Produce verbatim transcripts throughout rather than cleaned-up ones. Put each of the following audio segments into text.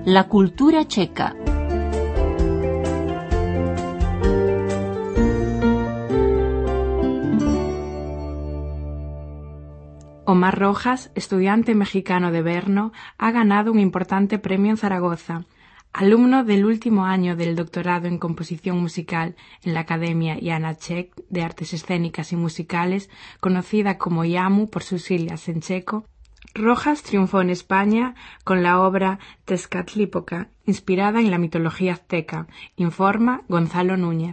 La cultura checa. Omar Rojas, estudiante mexicano de Brno, ha ganado un importante premio en Zaragoza. Alumno del último año del doctorado en composición musical en la Academia Janáček de Artes Escénicas y Musicales, conocida como JAMU por sus siglas en checo, Rojas triunfó en España con la obra Tezcatlipoca, inspirada en la mitología azteca, informa Gonzalo Núñez.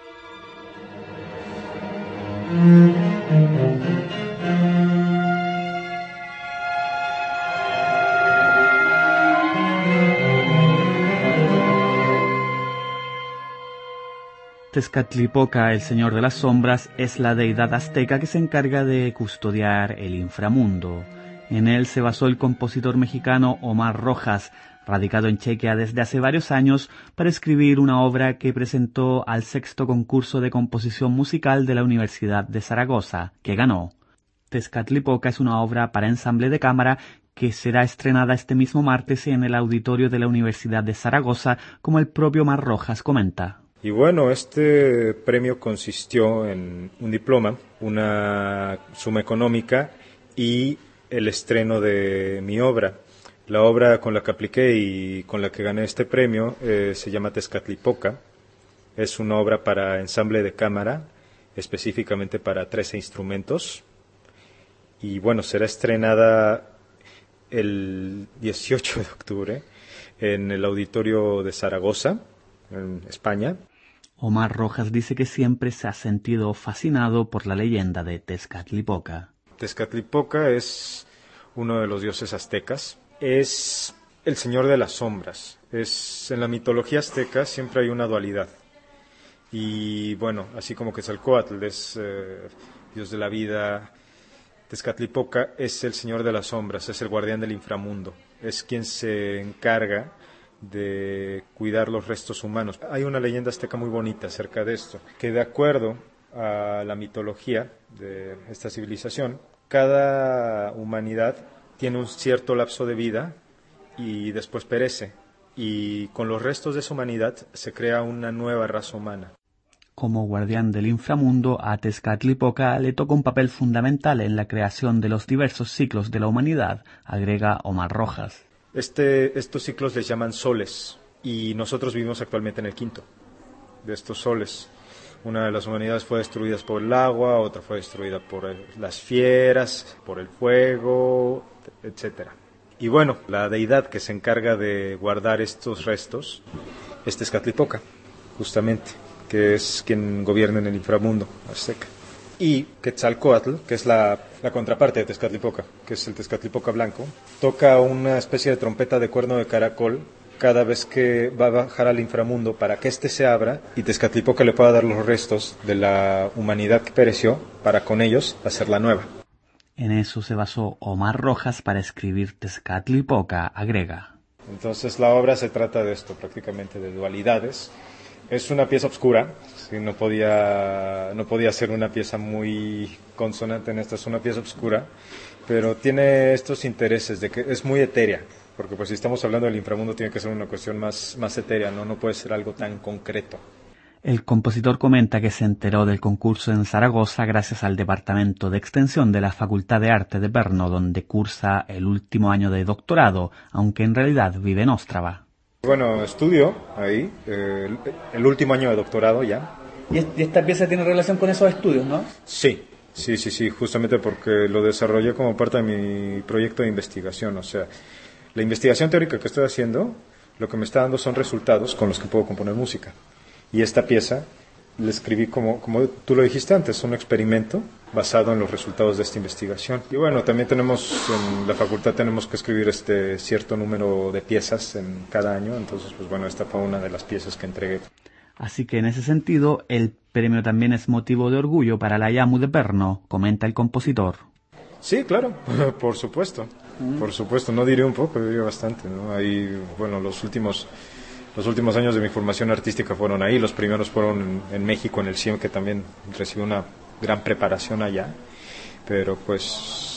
Tezcatlipoca, el señor de las sombras, es la deidad azteca que se encarga de custodiar el inframundo. En él se basó el compositor mexicano Omar Rojas, radicado en Chequia desde hace varios años, para escribir una obra que presentó al sexto concurso de composición musical de la Universidad de Zaragoza, que ganó. Tezcatlipoca es una obra para ensamble de cámara que será estrenada este mismo martes en el auditorio de la Universidad de Zaragoza, como el propio Omar Rojas comenta. Y bueno, este premio consistió en un diploma, una suma económica y el estreno de mi obra. La obra con la que apliqué y con la que gané este premio eh, se llama Tezcatlipoca. Es una obra para ensamble de cámara, específicamente para trece instrumentos. Y bueno, será estrenada el dieciocho de octubre en el auditorio de Zaragoza, en España. Omar Rojas dice que siempre se ha sentido fascinado por la leyenda de Tezcatlipoca. Tezcatlipoca es uno de los dioses aztecas, es el señor de las sombras. Es, en la mitología azteca siempre hay una dualidad. Y bueno, así como Quetzalcóatl es eh, dios de la vida, Tezcatlipoca es el señor de las sombras, es el guardián del inframundo, es quien se encarga de cuidar los restos humanos. Hay una leyenda azteca muy bonita acerca de esto, que de acuerdo a la mitología de esta civilización, cada humanidad tiene un cierto lapso de vida y después perece, y con los restos de esa humanidad se crea una nueva raza humana. Como guardián del inframundo, a Tezcatlipoca le toca un papel fundamental en la creación de los diversos ciclos de la humanidad, agrega Omar Rojas. Este, estos ciclos les llaman soles y nosotros vivimos actualmente en el quinto de estos soles. Una de las humanidades fue destruida por el agua, otra fue destruida por el, las fieras, por el fuego, etcétera. Y bueno, la deidad que se encarga de guardar estos restos es Tezcatlipoca, justamente, que es quien gobierna en el inframundo azteca. Y Quetzalcóatl, que es la, la contraparte de Tezcatlipoca, que es el Tezcatlipoca blanco, toca una especie de trompeta de cuerno de caracol cada vez que va a bajar al inframundo para que éste se abra y Tezcatlipoca le pueda dar los restos de la humanidad que pereció para con ellos hacer la nueva. En eso se basó Omar Rojas para escribir Tezcatlipoca, agrega. Entonces la obra se trata de esto, prácticamente de dualidades. Es una pieza oscura, sí, no podía, no podía ser una pieza muy consonante en esta, es una pieza oscura, pero tiene estos intereses de que es muy etérea, porque pues si estamos hablando del inframundo tiene que ser una cuestión más, más etérea, ¿no? No puede ser algo tan concreto. El compositor comenta que se enteró del concurso en Zaragoza gracias al Departamento de Extensión de la Facultad de Arte de Brno, donde cursa el último año de doctorado, aunque en realidad vive en Ostrava. Bueno, estudio ahí, eh, el, el último año de doctorado ya. ¿Y esta pieza tiene relación con esos estudios, no? Sí, sí, sí, sí, justamente porque lo desarrollé como parte de mi proyecto de investigación. O sea, la investigación teórica que estoy haciendo, lo que me está dando son resultados con los que puedo componer música. Y esta pieza la escribí como, como tú lo dijiste antes, un experimento basado en los resultados de esta investigación. Y bueno, también tenemos, en la facultad tenemos que escribir este cierto número de piezas en cada año, entonces pues bueno, esta fue una de las piezas que entregué. Así que en ese sentido, el premio también es motivo de orgullo para la JAMU de Brno, comenta el compositor. Sí, claro, por supuesto, mm. por supuesto, no diré un poco, diría bastante, ¿no? Ahí, bueno, los últimos... Los últimos años de mi formación artística fueron ahí, los primeros fueron en, en México, en el C I E M, que también recibí una gran preparación allá, pero pues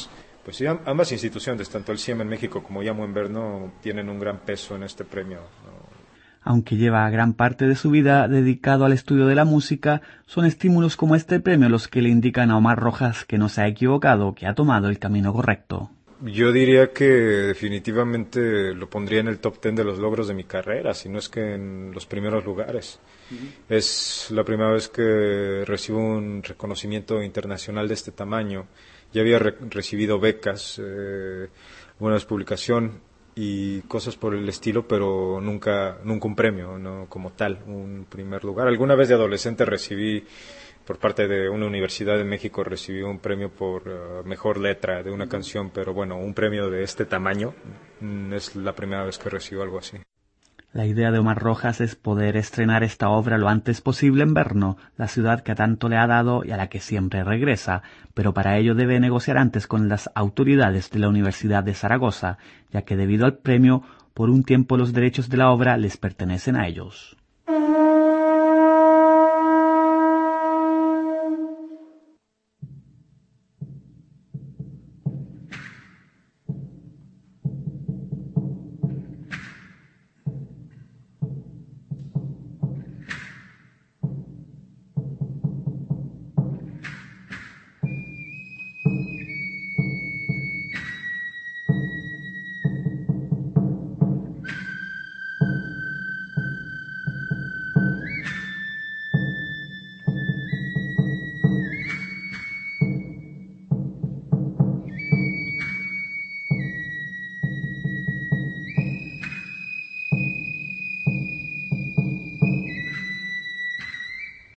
Pues sí, ambas instituciones, tanto el C I E M en México como Llamo Inverno, tienen un gran peso en este premio, ¿no? Aunque lleva gran parte de su vida dedicado al estudio de la música, son estímulos como este premio los que le indican a Omar Rojas que no se ha equivocado, que ha tomado el camino correcto. Yo diría que definitivamente lo pondría en el top ten de los logros de mi carrera, si no es que en los primeros lugares. Uh-huh. Es la primera vez que recibo un reconocimiento internacional de este tamaño. Ya había re- recibido becas, eh, buenas publicación y cosas por el estilo, pero nunca nunca un premio, no como tal, un primer lugar. Alguna vez de adolescente recibí, por parte de una universidad de México, recibí un premio por uh, mejor letra de una canción, pero bueno, un premio de este tamaño mm, es la primera vez que recibo algo así. La idea de Omar Rojas es poder estrenar esta obra lo antes posible en Brno, la ciudad que tanto le ha dado y a la que siempre regresa, pero para ello debe negociar antes con las autoridades de la Universidad de Zaragoza, ya que debido al premio, por un tiempo los derechos de la obra les pertenecen a ellos.